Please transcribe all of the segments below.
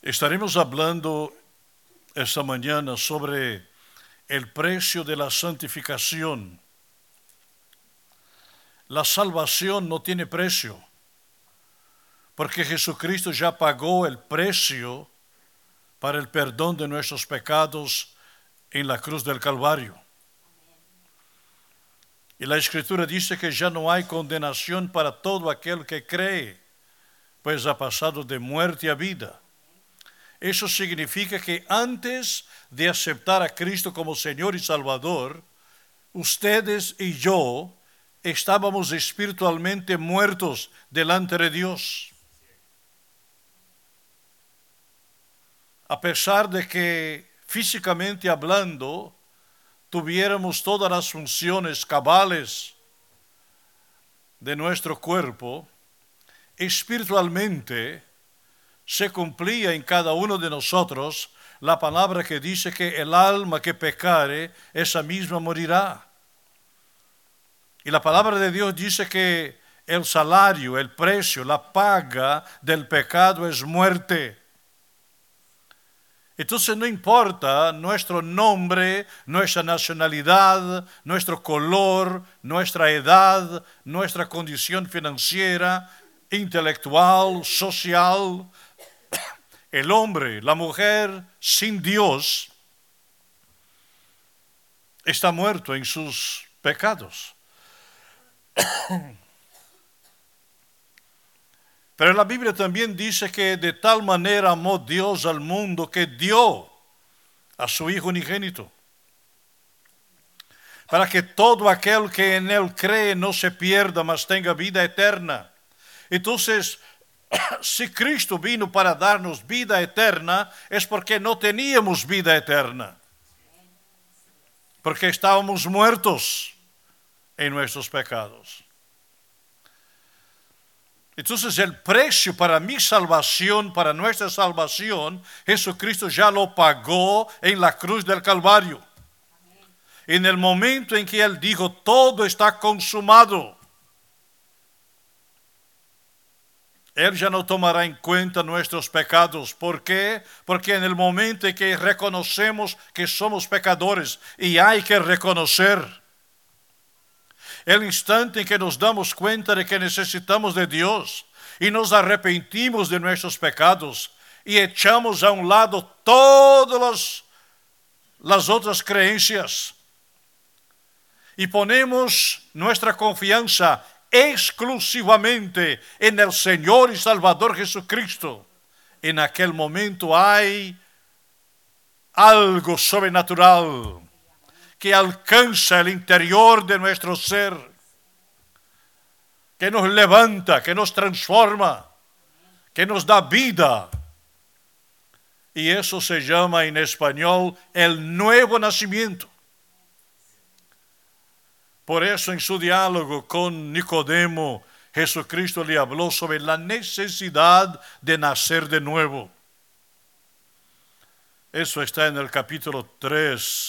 Estaremos hablando esta mañana sobre el precio de la santificación. La salvación no tiene precio, porque Jesucristo ya pagó el precio para el perdón de nuestros pecados en la cruz del Calvario. Y la Escritura dice que ya no hay condenación para todo aquel que cree, pues ha pasado de muerte a vida. Eso significa que antes de aceptar a Cristo como Señor y Salvador, ustedes y yo estábamos espiritualmente muertos delante de Dios. A pesar de que físicamente hablando tuviéramos todas las funciones cabales de nuestro cuerpo, espiritualmente se cumplía en cada uno de nosotros la palabra que dice que el alma que pecare, esa misma morirá. Y la palabra de Dios dice que el salario, el precio, la paga del pecado es muerte. Entonces no importa nuestro nombre, nuestra nacionalidad, nuestro color, nuestra edad, nuestra condición financiera, intelectual, social. El hombre, la mujer sin Dios está muerto en sus pecados. Pero la Biblia también dice que de tal manera amó Dios al mundo que dio a su Hijo unigénito, para que todo aquel que en Él cree no se pierda, mas tenga vida eterna. Entonces, si Cristo vino para darnos vida eterna, es porque no teníamos vida eterna, porque estábamos muertos en nuestros pecados. Entonces el precio para mi salvación, para nuestra salvación, Jesucristo ya lo pagó en la cruz del Calvario. En el momento en que Él dijo, todo está consumado, Él ya no tomará en cuenta nuestros pecados. ¿Por qué? Porque en el momento en que reconocemos que somos pecadores, y hay que reconocer, el instante en que nos damos cuenta de que necesitamos de Dios y nos arrepentimos de nuestros pecados y echamos a un lado todas las otras creencias y ponemos nuestra confianza exclusivamente en el Señor y Salvador Jesucristo, en aquel momento hay algo sobrenatural que alcanza el interior de nuestro ser, que nos levanta, que nos transforma, que nos da vida. Y eso se llama en español el nuevo nacimiento. Por eso en su diálogo con Nicodemo, Jesucristo le habló sobre la necesidad de nacer de nuevo. Eso está en el capítulo 3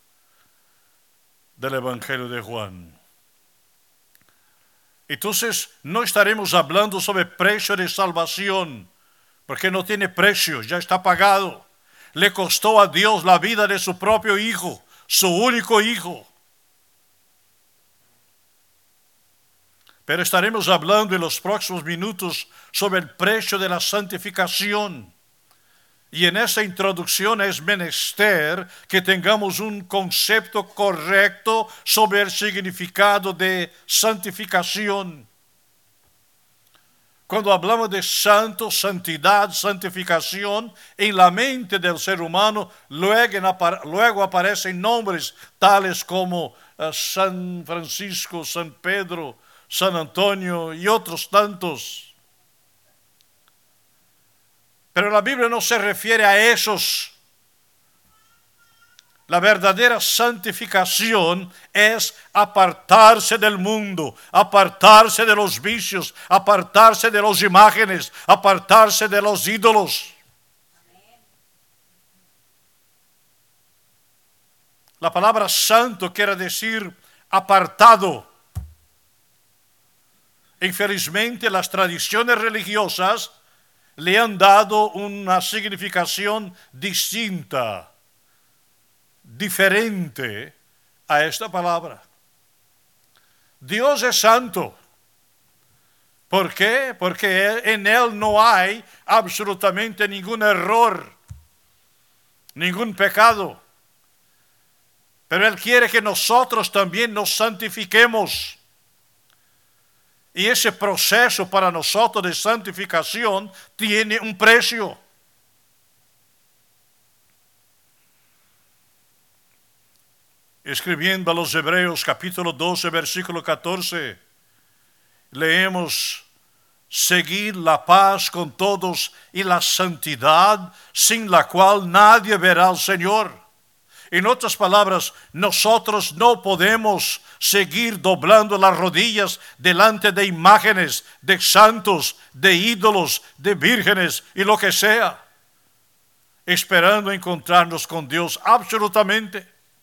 del Evangelio de Juan. Entonces, no estaremos hablando sobre precio de salvación, porque no tiene precio, ya está pagado. Le costó a Dios la vida de su propio Hijo, su único Hijo. Pero estaremos hablando en los próximos minutos sobre el precio de la santificación. Y en esa introducción es menester que tengamos un concepto correcto sobre el significado de santificación. Cuando hablamos de santo, santidad, santificación, en la mente del ser humano luego aparecen nombres tales como San Francisco, San Pedro, San Antonio y otros tantos. Pero la Biblia no se refiere a esos. La verdadera santificación es apartarse del mundo, apartarse de los vicios, apartarse de las imágenes, apartarse de los ídolos. La palabra santo quiere decir apartado. Infelizmente, las tradiciones religiosas le han dado una significación distinta, diferente a esta palabra. Dios es santo. ¿Por qué? Porque en Él no hay absolutamente ningún error, ningún pecado. Pero Él quiere que nosotros también nos santifiquemos. Y ese proceso para nosotros de santificación tiene un precio. Escribiendo a los Hebreos capítulo 12, versículo 14, leemos: seguid la paz con todos y la santidad, sin la cual nadie verá al Señor. En otras palabras, nosotros no podemos seguir doblando las rodillas delante de imágenes, de santos, de ídolos, de vírgenes y lo que sea, esperando encontrarnos con Dios absolutamente.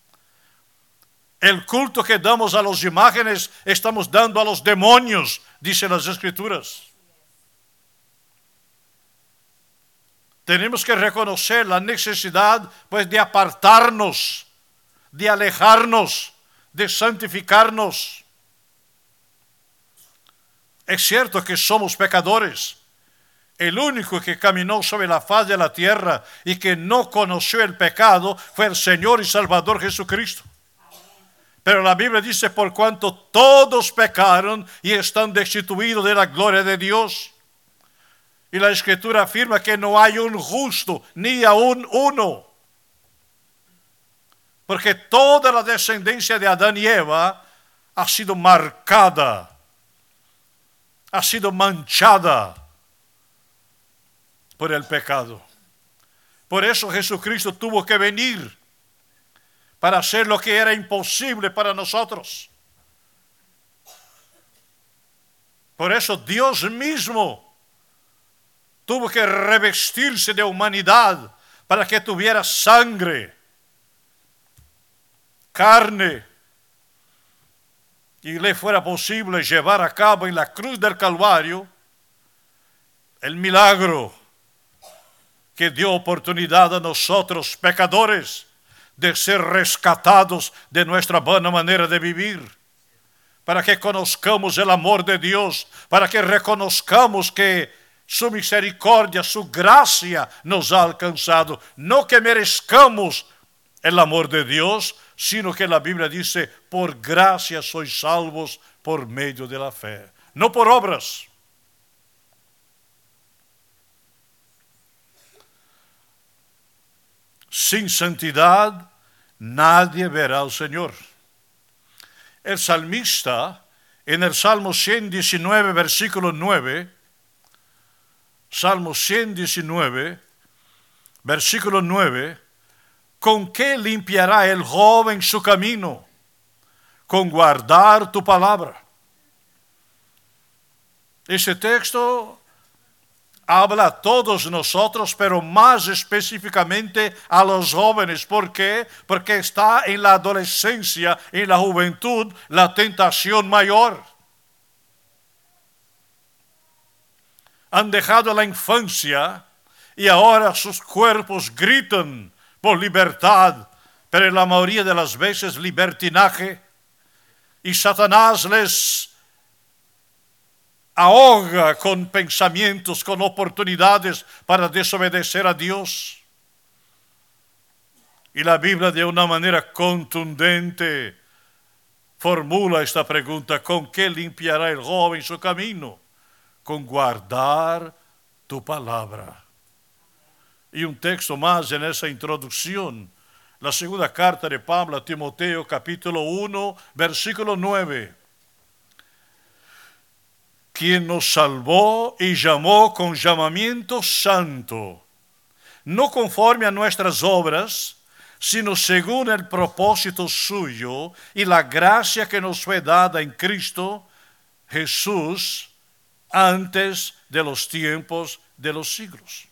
El culto que damos a las imágenes estamos dando a los demonios, dicen las Escrituras. Tenemos que reconocer la necesidad, pues, de apartarnos, de alejarnos, de santificarnos. Es cierto que somos pecadores. El único que caminó sobre la faz de la tierra y que no conoció el pecado fue el Señor y Salvador Jesucristo. Pero la Biblia dice: por cuanto todos pecaron y están destituidos de la gloria de Dios. Y la Escritura afirma que no hay un justo, ni aún uno. Porque toda la descendencia de Adán y Eva ha sido marcada, ha sido manchada por el pecado. Por eso Jesucristo tuvo que venir para hacer lo que era imposible para nosotros. Por eso Dios mismo tuvo que revestirse de humanidad para que tuviera sangre, carne, y le fuera posible llevar a cabo en la cruz del Calvario el milagro que dio oportunidad a nosotros, pecadores, de ser rescatados de nuestra vana manera de vivir, para que conozcamos el amor de Dios, para que reconozcamos que su misericordia, su gracia nos ha alcanzado. No que merezcamos el amor de Dios, sino que la Biblia dice: por gracia sois salvos por medio de la fe, no por obras. Sin santidad nadie verá al Señor. El salmista, en el Salmo 119, versículo 9, Salmo 119, versículo 9, ¿con qué limpiará el joven su camino? Con guardar tu palabra. Ese texto habla a todos nosotros, pero más específicamente a los jóvenes. ¿Por qué? Porque está en la adolescencia, en la juventud, la tentación mayor. Han dejado la infancia y ahora sus cuerpos gritan por libertad, pero la mayoría de las veces libertinaje, y Satanás les ahoga con pensamientos, con oportunidades para desobedecer a Dios. Y la Biblia, de una manera contundente, formula esta pregunta: ¿con qué limpiará el joven su camino? Con guardar tu palabra. Y un texto más en esa introducción, la segunda carta de Pablo a Timoteo, capítulo 1, versículo 9. Quien nos salvó y llamó con llamamiento santo, no conforme a nuestras obras, sino según el propósito suyo y la gracia que nos fue dada en Cristo Jesús, antes de los tiempos de los siglos.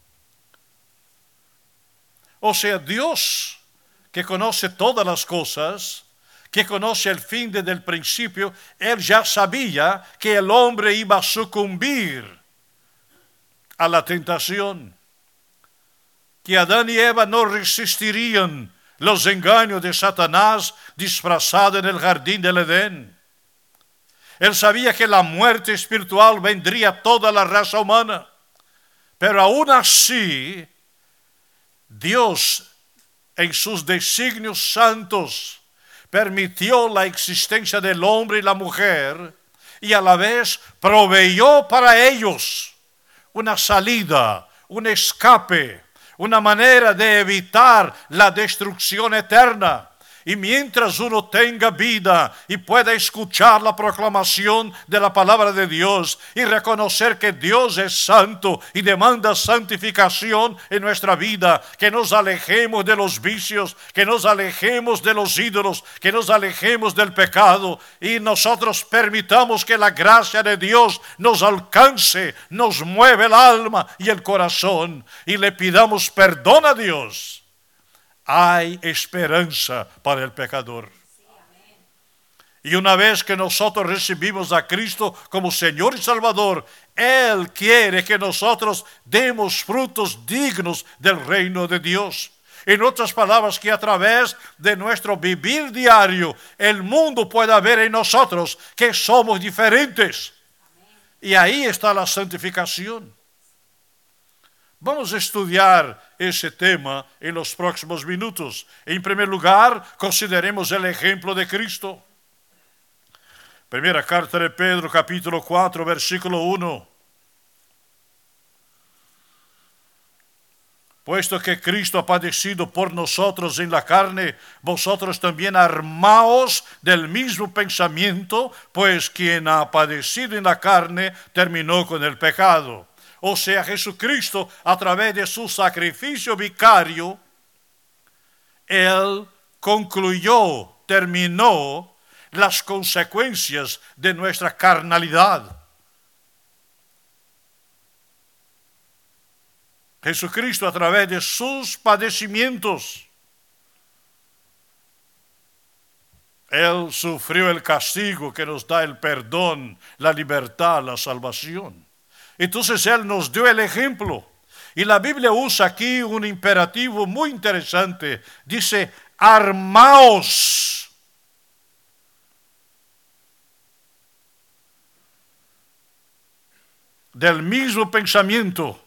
O sea, Dios, que conoce todas las cosas, que conoce el fin desde el principio, Él ya sabía que el hombre iba a sucumbir a la tentación, que Adán y Eva no resistirían los engaños de Satanás disfrazado en el jardín del Edén. Él sabía que la muerte espiritual vendría a toda la raza humana, pero aún así, Dios, en sus designios santos, permitió la existencia del hombre y la mujer y a la vez proveyó para ellos una salida, un escape, una manera de evitar la destrucción eterna. Y mientras uno tenga vida y pueda escuchar la proclamación de la palabra de Dios y reconocer que Dios es santo y demanda santificación en nuestra vida, que nos alejemos de los vicios, que nos alejemos de los ídolos, que nos alejemos del pecado y nosotros permitamos que la gracia de Dios nos alcance, nos mueve el alma y el corazón y le pidamos perdón a Dios. Hay esperanza para el pecador. Y una vez que nosotros recibimos a Cristo como Señor y Salvador, Él quiere que nosotros demos frutos dignos del reino de Dios. En otras palabras, que a través de nuestro vivir diario, el mundo pueda ver en nosotros que somos diferentes. Y ahí está la santificación. Vamos a estudiar ese tema en los próximos minutos. En primer lugar, consideremos el ejemplo de Cristo. Primera carta de Pedro, capítulo 4, versículo 1. Puesto que Cristo ha padecido por nosotros en la carne, vosotros también armaos del mismo pensamiento, pues quien ha padecido en la carne terminó con el pecado. O sea, Jesucristo, a través de su sacrificio vicario, Él concluyó, terminó las consecuencias de nuestra carnalidad. Jesucristo, a través de sus padecimientos, Él sufrió el castigo que nos da el perdón, la libertad, la salvación. Entonces Él nos dio el ejemplo. Y la Biblia usa aquí un imperativo muy interesante. Dice, armaos. Del mismo pensamiento.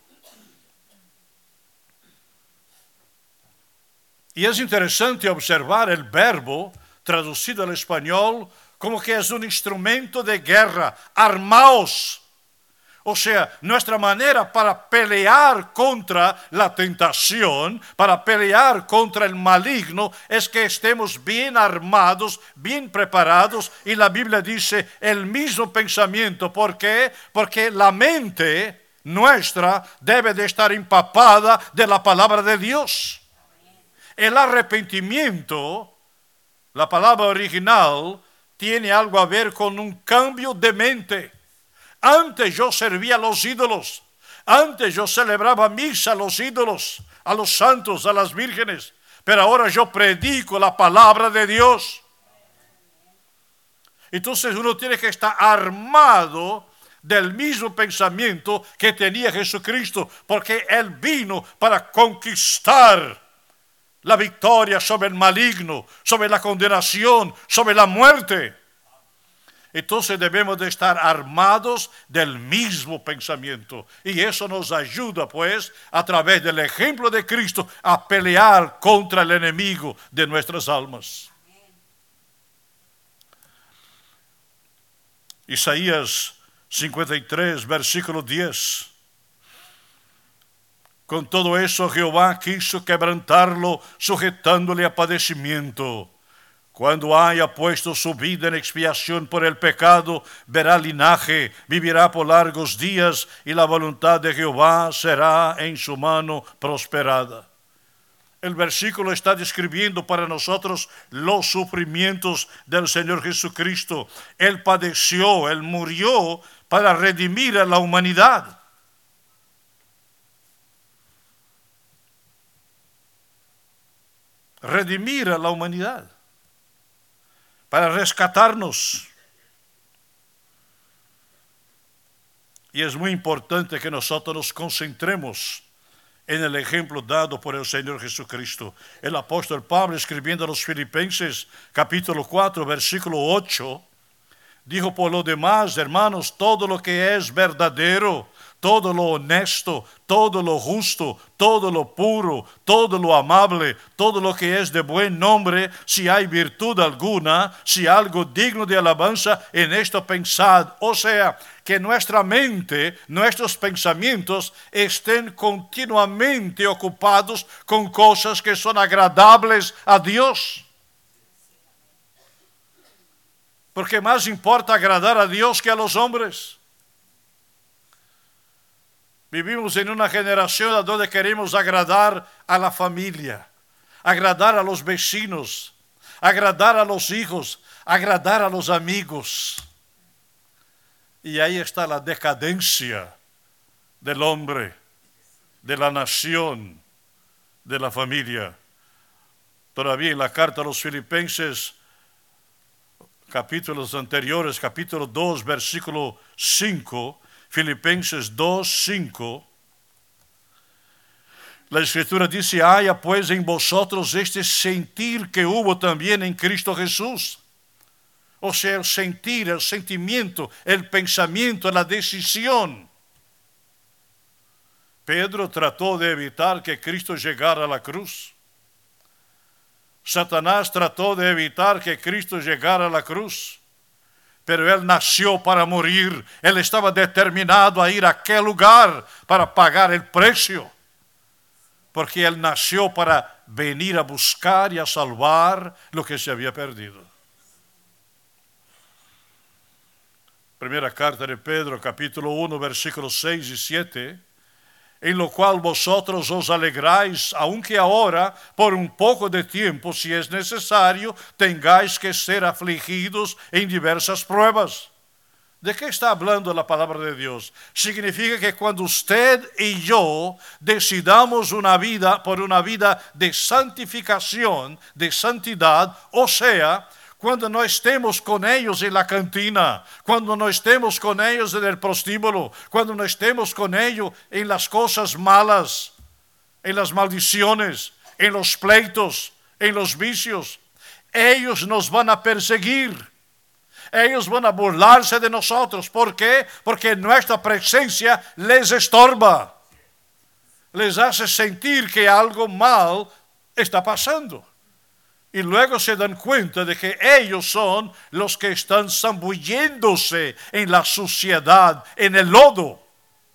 Y es interesante observar el verbo traducido al español como que es un instrumento de guerra. Armaos. O sea, nuestra manera para pelear contra la tentación, para pelear contra el maligno, es que estemos bien armados, bien preparados. Y la Biblia dice el mismo pensamiento. ¿Por qué? Porque la mente nuestra debe de estar empapada de la palabra de Dios. El arrepentimiento, la palabra original, tiene algo a ver con un cambio de mente. Antes yo servía a los ídolos. Antes yo celebraba misa a los ídolos, a los santos, a las vírgenes. Pero ahora yo predico la palabra de Dios. Entonces uno tiene que estar armado del mismo pensamiento que tenía Jesucristo, porque Él vino para conquistar la victoria sobre el maligno, sobre la condenación, sobre la muerte. Entonces debemos de estar armados del mismo pensamiento. Y eso nos ayuda, pues, a través del ejemplo de Cristo, a pelear contra el enemigo de nuestras almas. Isaías 53, versículo 10. Con todo eso Jehová quiso quebrantarlo, sujetándole a padecimiento. Cuando haya puesto su vida en expiación por el pecado, verá linaje, vivirá por largos días, y la voluntad de Jehová será en su mano prosperada. El versículo está describiendo para nosotros los sufrimientos del Señor Jesucristo. Él padeció, Él murió para redimir a la humanidad. Redimir a la humanidad. Para rescatarnos. Y es muy importante que nosotros nos concentremos en el ejemplo dado por el Señor Jesucristo. El apóstol Pablo, escribiendo a los Filipenses, capítulo 4, versículo 8, dijo: por lo demás, hermanos, todo lo que es verdadero, todo lo honesto, todo lo justo, todo lo puro, todo lo amable, todo lo que es de buen nombre, si hay virtud alguna, si algo digno de alabanza, en esto pensad. O sea, que nuestra mente, nuestros pensamientos estén continuamente ocupados con cosas que son agradables a Dios. Porque más importa agradar a Dios que a los hombres. Vivimos en una generación donde queremos agradar a la familia, agradar a los vecinos, agradar a los hijos, agradar a los amigos. Y ahí está la decadencia del hombre, de la nación, de la familia. Todavía en la carta a los Filipenses, capítulos anteriores, capítulo 2, versículo 5, Filipenses 2, 5, la Escritura dice: haya pues en vosotros este sentir que hubo también en Cristo Jesús. O sea, el sentir, el sentimiento, el pensamiento, la decisión. Pedro trató de evitar que Cristo llegara a la cruz. Satanás trató de evitar que Cristo llegara a la cruz. Pero él nació para morir. Él estaba determinado a ir a aquel lugar para pagar el precio. Porque él nació para venir a buscar y a salvar lo que se había perdido. Primera carta de Pedro, capítulo 1, versículos 6 y 7. En lo cual vosotros os alegráis, aunque ahora, por un poco de tiempo, si es necesario, tengáis que ser afligidos en diversas pruebas. ¿De qué está hablando la palabra de Dios? Significa que cuando usted y yo decidamos una vida por una vida de santificación, de santidad, o sea, cuando no estemos con ellos en la cantina, cuando no estemos con ellos en el prostíbulo, cuando no estemos con ellos en las cosas malas, en las maldiciones, en los pleitos, en los vicios, ellos nos van a perseguir. Ellos van a burlarse de nosotros. ¿Por qué? Porque nuestra presencia les estorba. Les hace sentir que algo mal está pasando. Y luego se dan cuenta de que ellos son los que están zambulléndose en la suciedad, en el lodo.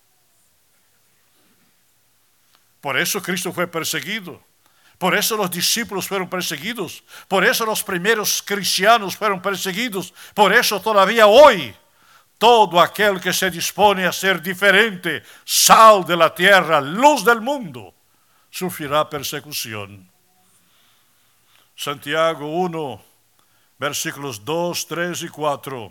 Por eso Cristo fue perseguido. Por eso los discípulos fueron perseguidos. Por eso los primeros cristianos fueron perseguidos. Por eso todavía hoy, todo aquel que se dispone a ser diferente, sal de la tierra, luz del mundo, sufrirá persecución. Santiago 1, versículos 2, 3 y 4.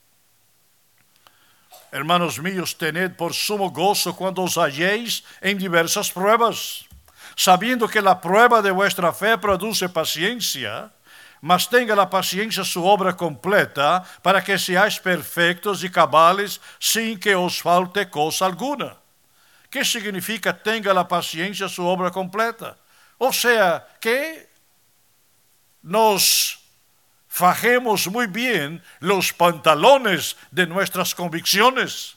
Hermanos míos, tened por sumo gozo cuando os halléis en diversas pruebas, sabiendo que la prueba de vuestra fe produce paciencia, mas tenga la paciencia su obra completa, para que seáis perfectos y cabales, sin que os falte cosa alguna. ¿Qué significa tenga la paciencia su obra completa? O sea, que nos fajemos muy bien los pantalones de nuestras convicciones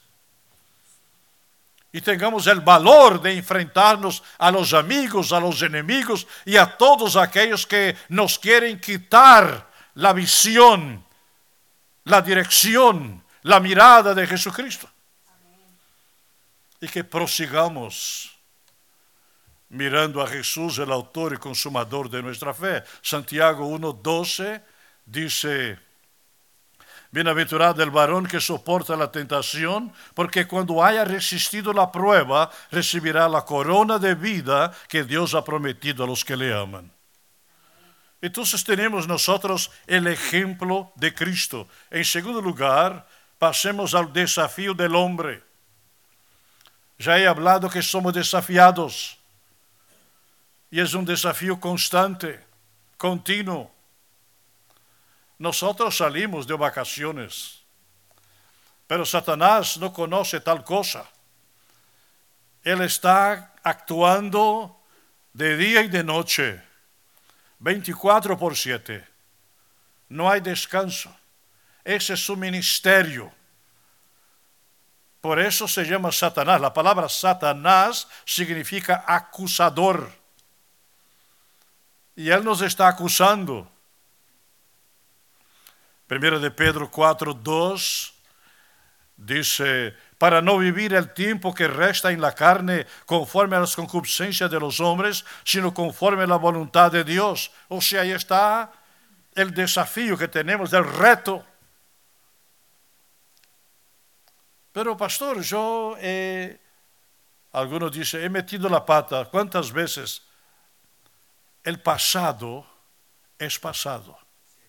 y tengamos el valor de enfrentarnos a los amigos, a los enemigos y a todos aquellos que nos quieren quitar la visión, la dirección, la mirada de Jesucristo. Amén. Y que prosigamos mirando a Jesús, el autor y consumador de nuestra fe. Santiago 1:12 dice: bienaventurado el varón que soporta la tentación, porque cuando haya resistido la prueba, recibirá la corona de vida que Dios ha prometido a los que le aman. Entonces tenemos nosotros el ejemplo de Cristo. En segundo lugar, pasemos al desafío del hombre. Ya he hablado que somos desafiados. Y es un desafío constante, continuo. Nosotros salimos de vacaciones. Pero Satanás no conoce tal cosa. Él está actuando de día y de noche, 24/7. No hay descanso. Ese es su ministerio. Por eso se llama Satanás. La palabra Satanás significa acusador. Y él nos está acusando. 1 de Pedro 4:2 dice: para no vivir el tiempo que resta en la carne conforme a las concupiscencias de los hombres, sino conforme a la voluntad de Dios. O sea, ahí está el desafío que tenemos, el reto. Pero pastor, algunos dicen, he metido la pata. ¿Cuántas veces? El pasado es pasado.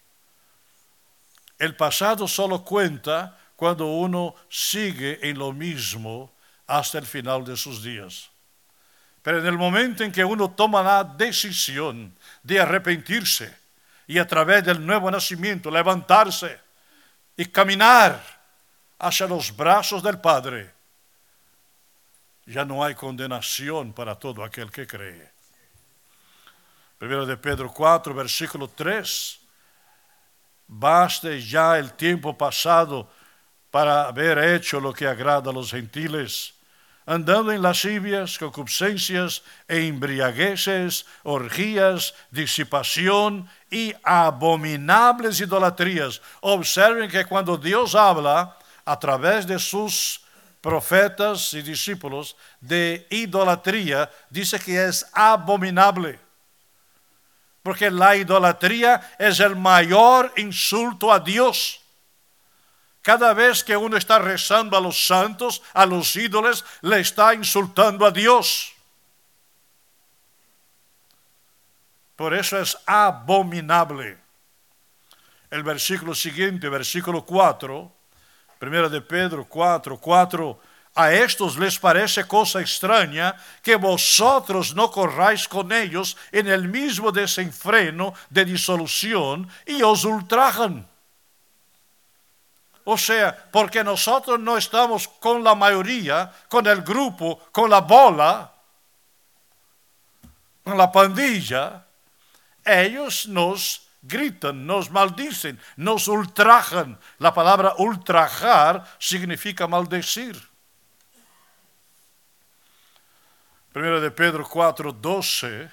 El pasado solo cuenta cuando uno sigue en lo mismo hasta el final de sus días. Pero en el momento en que uno toma la decisión de arrepentirse y a través del nuevo nacimiento levantarse y caminar hacia los brazos del Padre, ya no hay condenación para todo aquel que cree. 1 de Pedro 4, versículo 3. Baste ya el tiempo pasado para haber hecho lo que agrada a los gentiles, andando en lascivias, concupiscencias e embriagueces, orgías, disipación y abominables idolatrías. Observen que cuando Dios habla a través de sus profetas y discípulos de idolatría, dice que es abominable. Porque la idolatría es el mayor insulto a Dios. Cada vez que uno está rezando a los santos, a los ídolos, le está insultando a Dios. Por eso es abominable. El versículo siguiente, versículo 4, 1 de Pedro 4:4. A estos les parece cosa extraña que vosotros no corráis con ellos en el mismo desenfreno de disolución y os ultrajan. O sea, porque nosotros no estamos con la mayoría, con el grupo, con la bola, con la pandilla, ellos nos gritan, nos maldicen, nos ultrajan. La palabra ultrajar significa maldecir. 1 de Pedro 4:12.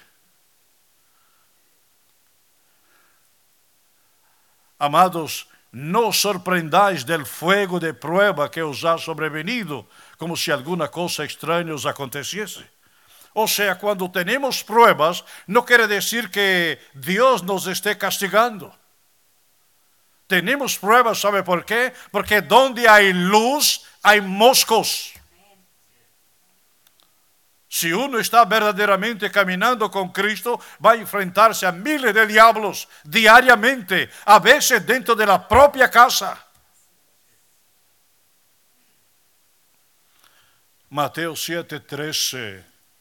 Amados, no os sorprendáis del fuego de prueba que os ha sobrevenido, como si alguna cosa extraña os aconteciese. O sea, cuando tenemos pruebas, no quiere decir que Dios nos esté castigando. Tenemos pruebas, ¿sabe por qué? Porque donde hay luz, hay moscos. Si uno está verdaderamente caminando con Cristo, va a enfrentarse a miles de diablos diariamente, a veces dentro de la propia casa. Mateo 7:13.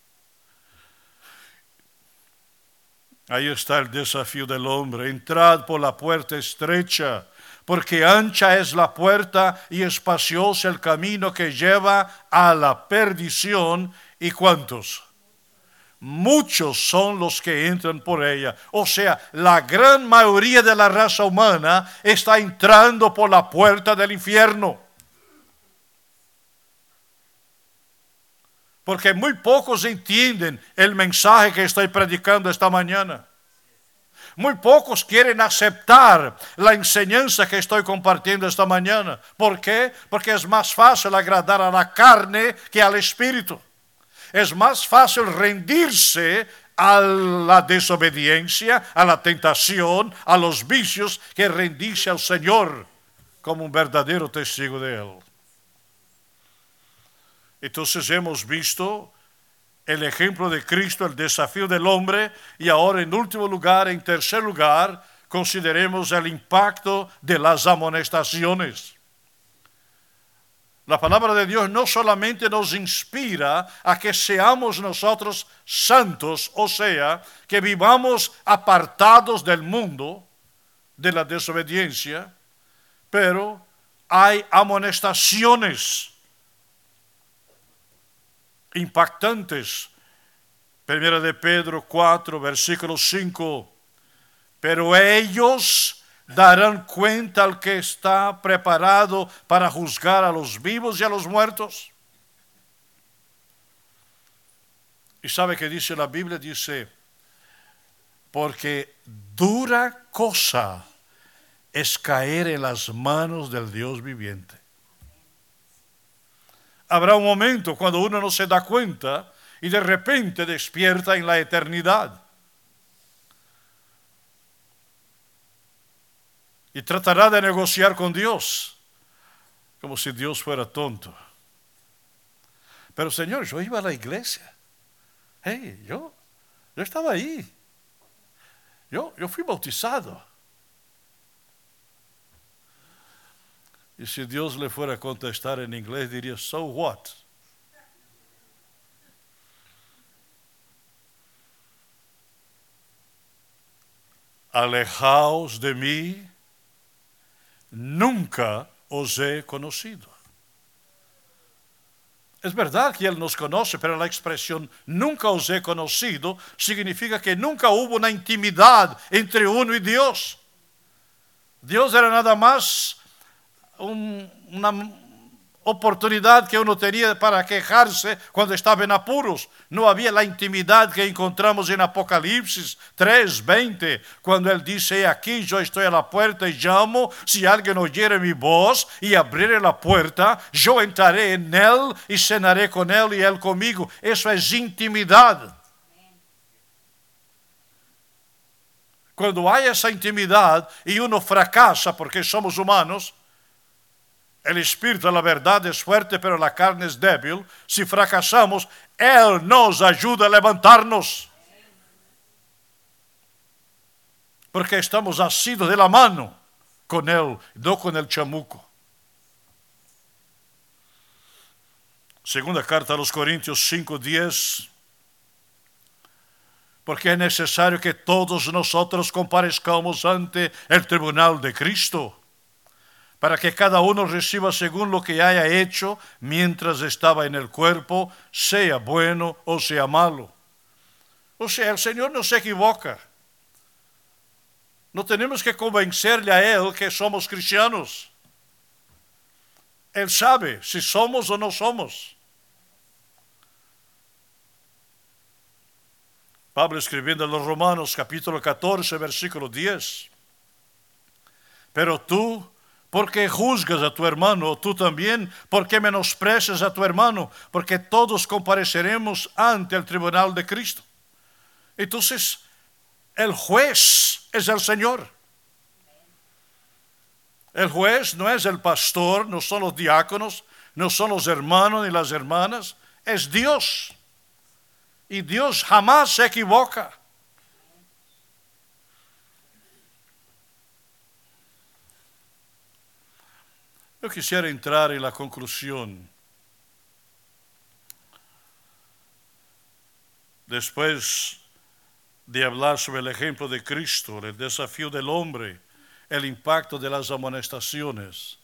Ahí está el desafío del hombre. Entrad por la puerta estrecha, porque ancha es la puerta y espacioso el camino que lleva a la perdición. ¿Y cuántos? Muchos son los que entran por ella. O sea, la gran mayoría de la raza humana está entrando por la puerta del infierno. Porque muy pocos entienden el mensaje que estoy predicando esta mañana. Muy pocos quieren aceptar la enseñanza que estoy compartiendo esta mañana. ¿Por qué? Porque es más fácil agradar a la carne que al espíritu. Es más fácil rendirse a la desobediencia, a la tentación, a los vicios, que rendirse al Señor como un verdadero testigo de Él. Entonces hemos visto el ejemplo de Cristo, el desafío del hombre, y ahora en último lugar, en tercer lugar, consideremos el impacto de las amonestaciones. La palabra de Dios no solamente nos inspira a que seamos nosotros santos, o sea, que vivamos apartados del mundo, de la desobediencia, pero hay amonestaciones impactantes. Primera de Pedro 4, versículo 5. Pero ellos darán cuenta al que está preparado para juzgar a los vivos y a los muertos. ¿Y sabe qué dice la Biblia? Dice, porque dura cosa es caer en las manos del Dios viviente. Habrá un momento cuando uno no se da cuenta y de repente despierta en la eternidad. Y tratará de negociar con Dios, como si Dios fuera tonto. Pero Señor, yo iba a la iglesia. Hey, yo estaba ahí. Yo fui bautizado. Y si Dios le fuera a contestar en inglés, diría, so what? Alejaos de mí, nunca os he conocido. Es verdad que Él nos conoce, pero la expresión nunca os he conocido significa que nunca hubo una intimidad entre uno y Dios. Dios era nada más una oportunidad que uno tenía para quejarse cuando estaba en apuros. No había la intimidad que encontramos en Apocalipsis 3:20, cuando Él dice, aquí yo estoy a la puerta y llamo, si alguien oyere mi voz y abriere la puerta, yo entraré en Él y cenaré con Él y Él conmigo. Eso es intimidad. Cuando hay esa intimidad y uno fracasa porque somos humanos, el espíritu de la verdad es fuerte, pero la carne es débil. Si fracasamos, Él nos ayuda a levantarnos. Porque estamos asidos de la mano con Él, no con el chamuco. Segunda carta a los Corintios 5:10. Porque es necesario que todos nosotros comparezcamos ante el tribunal de Cristo, para que cada uno reciba según lo que haya hecho mientras estaba en el cuerpo, sea bueno o sea malo. O sea, el Señor no se equivoca. No tenemos que convencerle a Él que somos cristianos. Él sabe si somos o no somos. Pablo escribiendo a los Romanos capítulo 14, versículo 10. Pero tú, ¿por qué juzgas a tu hermano? Tú también, ¿por qué menosprecias a tu hermano? Porque todos compareceremos ante el tribunal de Cristo. Entonces, el juez es el Señor. El juez no es el pastor, no son los diáconos, no son los hermanos ni las hermanas, es Dios. Y Dios jamás se equivoca. Yo quisiera entrar en la conclusión. Después de hablar sobre el ejemplo de Cristo, el desafío del hombre, el impacto de las amonestaciones.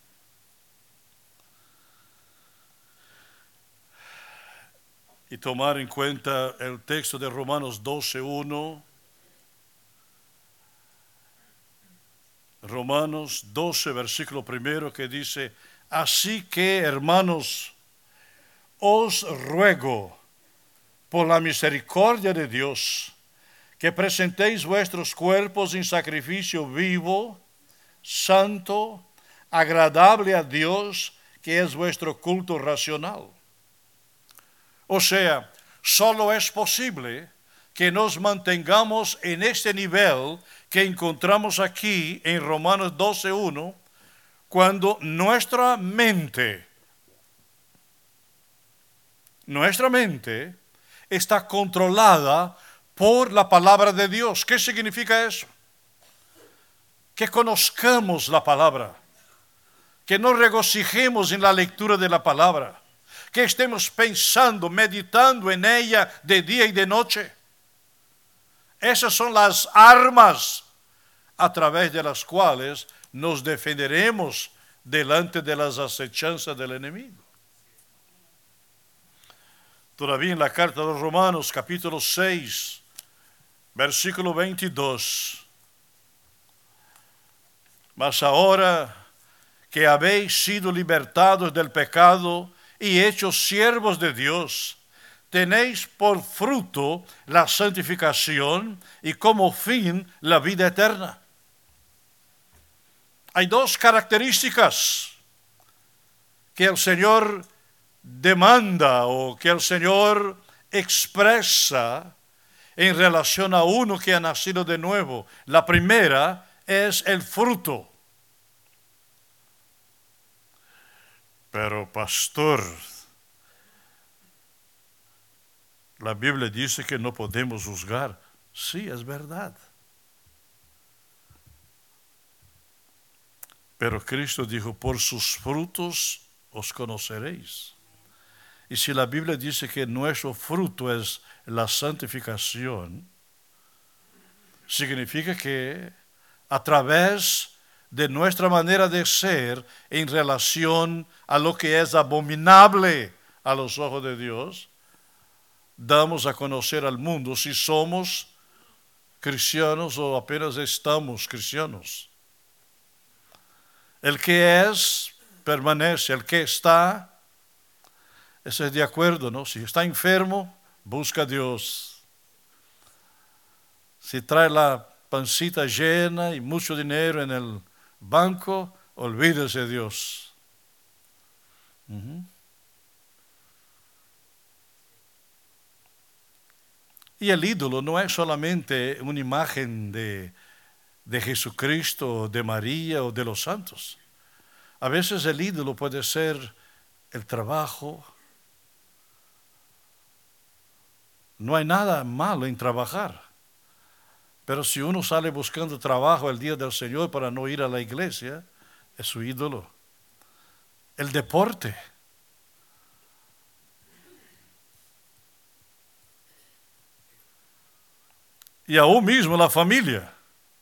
Y tomar en cuenta el texto de Romanos 12:1. Romanos 12, versículo 1, que dice, así que, hermanos, os ruego por la misericordia de Dios, que presentéis vuestros cuerpos en sacrificio vivo, santo, agradable a Dios, que es vuestro culto racional. O sea, solo es posible que nos mantengamos en este nivel que encontramos aquí en Romanos 12:1, cuando nuestra mente está controlada por la palabra de Dios. ¿Qué significa eso? Que conozcamos la palabra, que nos regocijemos en la lectura de la palabra, que estemos pensando, meditando en ella de día y de noche. Esas son las armas a través de las cuales nos defenderemos delante de las acechanzas del enemigo. Todavía en la carta de los Romanos, capítulo 6, versículo 22. Mas ahora que habéis sido libertados del pecado y hechos siervos de Dios, tenéis por fruto la santificación y como fin la vida eterna. Hay dos características que el Señor demanda o que el Señor expresa en relación a uno que ha nacido de nuevo. La primera es el fruto. Pero pastor, la Biblia dice que no podemos juzgar. Sí, es verdad. Pero Cristo dijo, por sus frutos os conoceréis. Y si la Biblia dice que nuestro fruto es la santificación, significa que a través de nuestra manera de ser en relación a lo que es abominable a los ojos de Dios, damos a conocer al mundo si somos cristianos o apenas estamos cristianos. El que es, permanece. El que está, ese es de acuerdo, ¿no? Si está enfermo, busca a Dios. Si trae la pancita llena y mucho dinero en el banco, olvídese de Dios. Y el ídolo no es solamente una imagen de Jesucristo, de María o de los santos. A veces el ídolo puede ser el trabajo. No hay nada malo en trabajar. Pero si uno sale buscando trabajo el día del Señor para no ir a la iglesia, es su ídolo. El deporte. Y aún mismo la familia.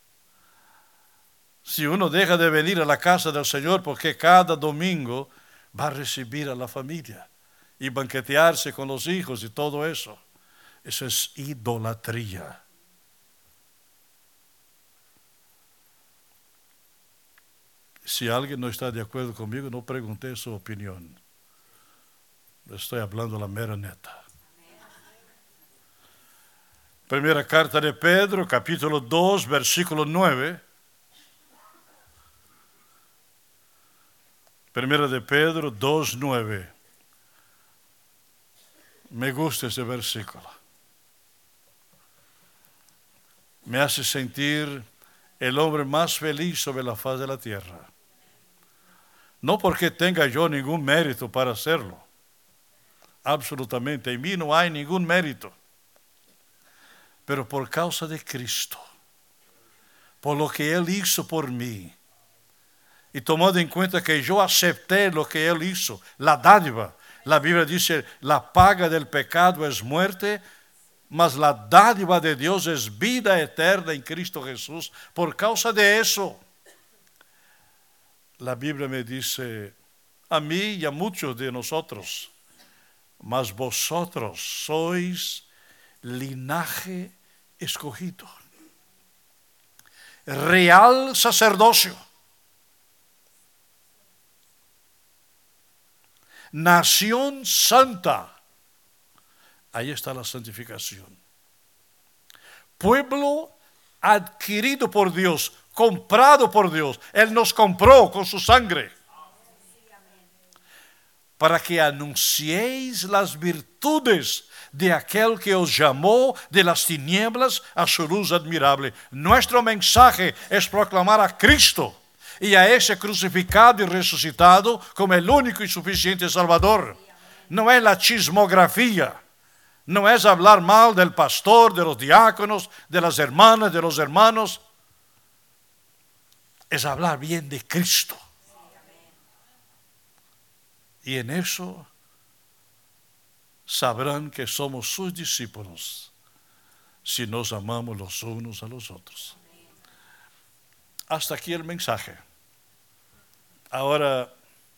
Si uno deja de venir a la casa del Señor porque cada domingo va a recibir a la familia y banquetearse con los hijos y todo eso, eso es idolatría. Si alguien no está de acuerdo conmigo, no pregunte su opinión. Estoy hablando la mera neta. Primera carta de Pedro, capítulo 2, versículo 9. Primera de Pedro 2, 9. Me gusta ese versículo. Me hace sentir el hombre más feliz sobre la faz de la tierra. No porque tenga yo ningún mérito para hacerlo. Absolutamente. En mí no hay ningún mérito. Pero por causa de Cristo. Por lo que Él hizo por mí. Y tomando en cuenta que yo acepté lo que Él hizo, la dádiva. La Biblia dice, la paga del pecado es muerte, mas la dádiva de Dios es vida eterna en Cristo Jesús. Por causa de eso, la Biblia me dice, a mí y a muchos de nosotros, mas vosotros sois linaje escogido, real sacerdocio, nación santa. Ahí está la santificación. Pueblo adquirido por Dios, comprado por Dios. Él nos compró con su sangre. Para que anunciéis las virtudes de aquel que os llamó de las tinieblas a su luz admirable. Nuestro mensaje es proclamar a Cristo y a ese crucificado y resucitado como el único y suficiente Salvador. No es la chismografía. No es hablar mal del pastor, de los diáconos, de las hermanas, de los hermanos. Es hablar bien de Cristo. Y en eso sabrán que somos sus discípulos si nos amamos los unos a los otros. Hasta aquí el mensaje. Ahora,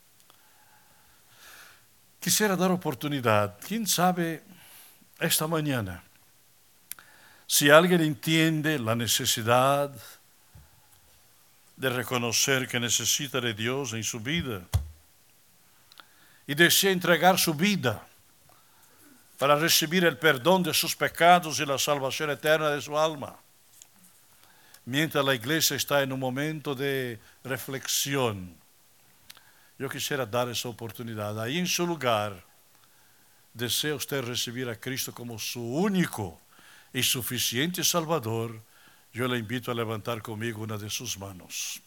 quisiera dar oportunidad, quién sabe, esta mañana, si alguien entiende la necesidad de reconocer que necesita de Dios en su vida y desea entregar su vida para recibir el perdón de sus pecados y la salvación eterna de su alma. Mientras la iglesia está en un momento de reflexión, yo quisiera dar esa oportunidad. Ahí en su lugar, ¿desea usted recibir a Cristo como su único y suficiente Salvador? Yo le invito a levantar conmigo una de sus manos.